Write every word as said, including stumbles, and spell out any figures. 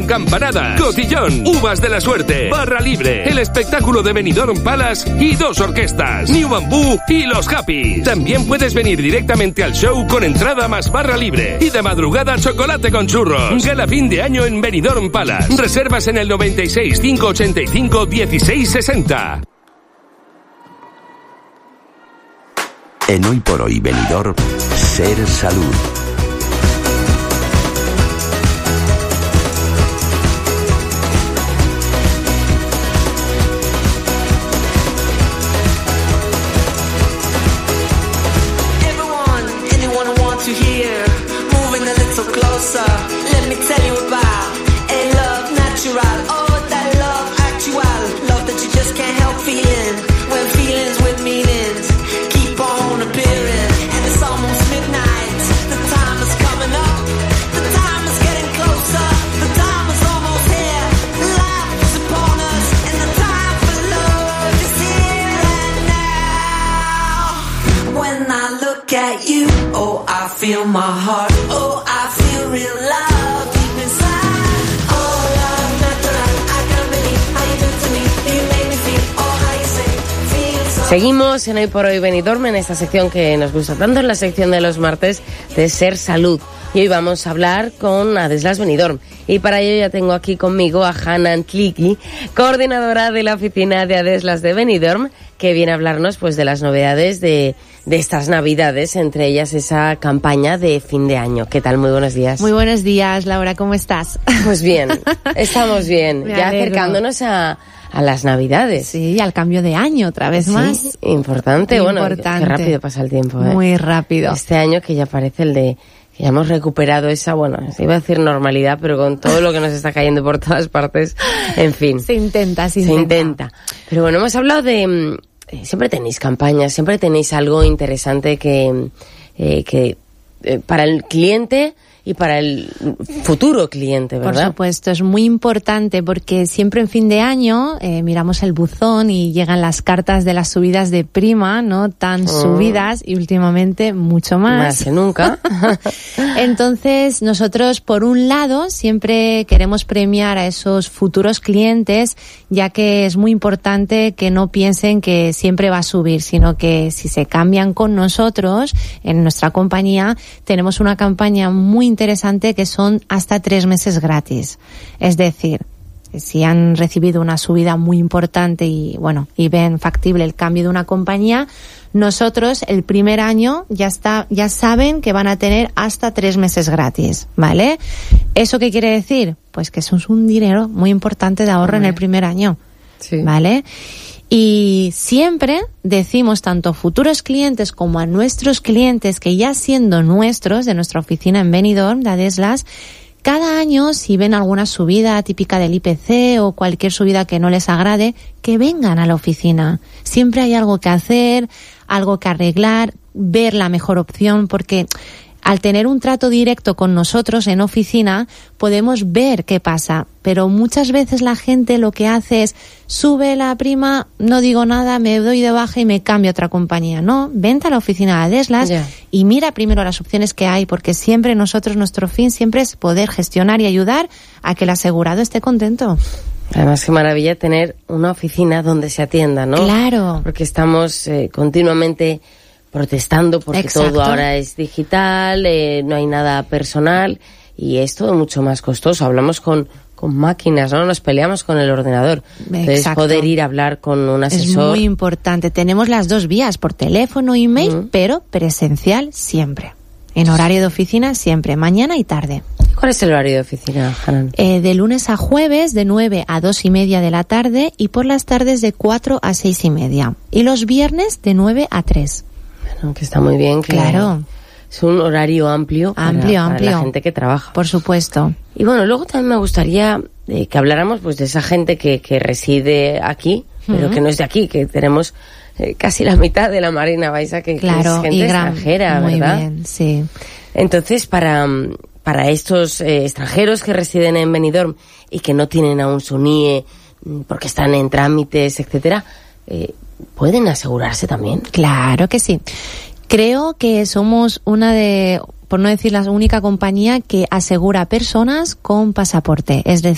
campanada, cotillón, uvas de la suerte, barra libre, el espectáculo de Benidorm Palace y dos orquestas, New Bamboo y los Happy. También puedes venir directamente al show con entrada más barra libre y de madrugada chocolate con churros. Gala fin de año en Benidorm Palace. Reservas en el noventa y seis, cinco ochenta y cinco, dieciséis sesenta. En Hoy por Hoy Benidorm, Ser Salud. Feel my heart, oh, I feel real love deep inside. Oh, love natural, I can't believe how you do to me. You make me feel, oh, how you say, feel so. Seguimos en Hoy por Hoy Benidorm, en esta sección que nos gusta tanto, en la sección de los martes de Ser Salud. Y hoy vamos a hablar con Adeslas Benidorm. Y para ello ya tengo aquí conmigo a Hanan Tliki, coordinadora de la oficina de Adeslas de Benidorm, que viene a hablarnos pues de las novedades de, de estas Navidades, entre ellas esa campaña de fin de año. ¿Qué tal? Muy buenos días. Muy buenos días, Laura, ¿cómo estás? Pues bien, estamos bien, Me ya alegro. acercándonos a, a las Navidades. Sí, al cambio de año, otra vez Sí, más. importante. Bueno, Importante. qué rápido pasa el tiempo, ¿eh? Muy rápido. Este año que ya parece el de... que ya hemos recuperado esa, bueno, se iba a decir normalidad, pero con todo lo que nos está cayendo por todas partes, en fin. Se intenta, se Se intenta. intenta. Pero bueno, hemos hablado de... Eh, siempre tenéis campañas, siempre tenéis algo interesante que, eh, que eh, para el cliente y para el futuro cliente, ¿verdad? Por supuesto, es muy importante porque siempre en fin de año eh, miramos el buzón y llegan las cartas de las subidas de prima, ¿no? Tan Oh. subidas y últimamente mucho más. Más que nunca. Entonces, nosotros, por un lado, siempre queremos premiar a esos futuros clientes, ya que es muy importante que no piensen que siempre va a subir, sino que si se cambian con nosotros, en nuestra compañía, tenemos una campaña muy interesante que son hasta tres meses gratis. Es decir, si han recibido una subida muy importante y, bueno, y ven factible el cambio de una compañía, nosotros el primer año ya está, ya saben que van a tener hasta tres meses gratis, ¿vale? ¿Eso qué quiere decir? Pues que eso es un dinero muy importante de ahorro en el primer año, Sí. ¿vale? Y siempre decimos tanto a futuros clientes como a nuestros clientes que ya siendo nuestros, de nuestra oficina en Benidorm, de Adeslas, cada año, si ven alguna subida típica del I P C o cualquier subida que no les agrade, que vengan a la oficina. Siempre hay algo que hacer, algo que arreglar, ver la mejor opción, porque al tener un trato directo con nosotros en oficina, podemos ver qué pasa. Pero muchas veces la gente lo que hace es, sube la prima, no digo nada, me doy de baja y me cambio a otra compañía. No, vente a la oficina de Adeslas Ya. y mira primero las opciones que hay, porque siempre nosotros, nuestro fin siempre es poder gestionar y ayudar a que el asegurado esté contento. Además, qué maravilla tener una oficina donde se atienda, ¿no? Claro. Porque estamos eh, continuamente protestando porque Exacto. todo ahora es digital, eh, no hay nada personal y es todo mucho más costoso. Hablamos con, con máquinas, ¿no? Nos peleamos con el ordenador. Entonces, Exacto. poder ir a hablar con un Es asesor. muy importante. Tenemos las dos vías, por teléfono, email, Mm. pero presencial siempre. En horario de oficina siempre, mañana y tarde. ¿Cuál es el horario de oficina, Hanan? Eh, de lunes a jueves de nueve a dos y media de la tarde y por las tardes de cuatro a seis y media. Y los viernes de nueve a tres. Bueno, que está muy bien. Que Claro. Es un horario amplio, para- Amplio, para, amplio. la gente que trabaja. Por supuesto. Y bueno, luego también me gustaría eh, que habláramos pues de esa gente que, que reside aquí, pero Ujú. que no es de aquí, que tenemos eh, casi la mitad de la Marina Baixa que, que Claro, es gente y gran, extranjera, muy ¿verdad? bien, sí. Entonces, para, para estos eh, extranjeros que residen en Benidorm y que no tienen aún su N I E mm, porque están en trámites, etcétera, eh, ¿pueden asegurarse también? Claro que sí. Creo que somos una de, por no decir la única compañía que asegura personas con pasaporte. Es decir,